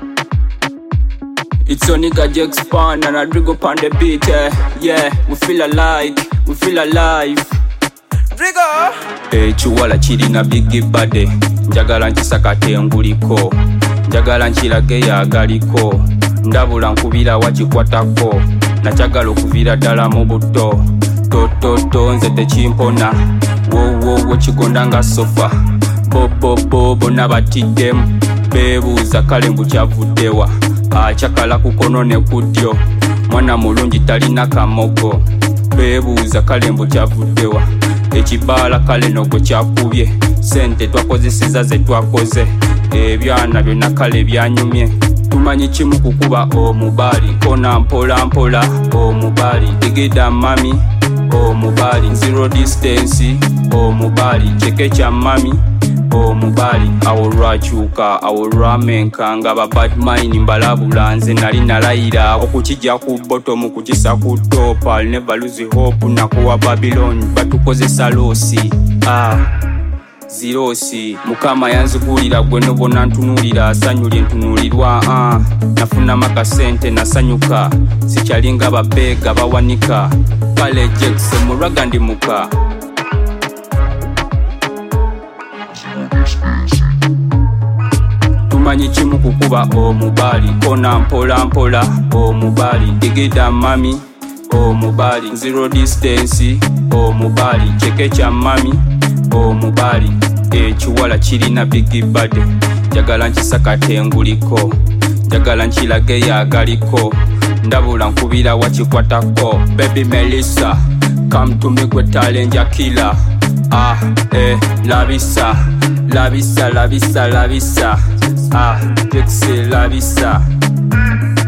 It's your nigga Jackspan and Rodrigo on the beat, yeah, we feel alive, Drigo! Chiwala chirina big body, njagala nkisakate nguliko, njagala nkirage yagaliko, ndabula nkubira wakikwatako, nachagala okuvira ddala mu buto, toto nze tekimpona, wo kigonda nga sofa, bo nabatiddemu, beebuuza kale mbu kyavuddewa, akyakala kukono ne kudyo, mwana mulungi talina kamogo, beebuuza kale mbu kyavuddewa, ekibaala kale nogwo kyakubye, sente twakozeseza ze twakoze, ebyana byonna kale byanyumye, tumanyi kimu kukuba omubali, kona mpola omubali, tegeda mami omubali, zero distance omubali, cheke kya mami omubali, awo lwakyuka awo lwamenka nga ba bad mind mbalabula, nze nali nalayira okukijja ku bottom kukisa ku top, I'll never lose hope, nakuwa Babylon batukozesa losi, zirosi, mukama yanzigulira gwe nobona ntunulira, asanyulye ntunulirwa, nafuna makasente nasanyuka, sikyalinga babega bawanika, kale jekse muraga ndi muka. Tumanyi kimu kukuba omubali, kona mpola omubali, tegeda mami omubali, zero distance omubali, cheke kya mami omubali, ekiwala kirina big body, njagala nkisakate nguliko, njagala nkirage yagaliko, ndabula nkubira wakikwatako, baby Melissa come to me gwe talenja killer, labisa Jexy labisa.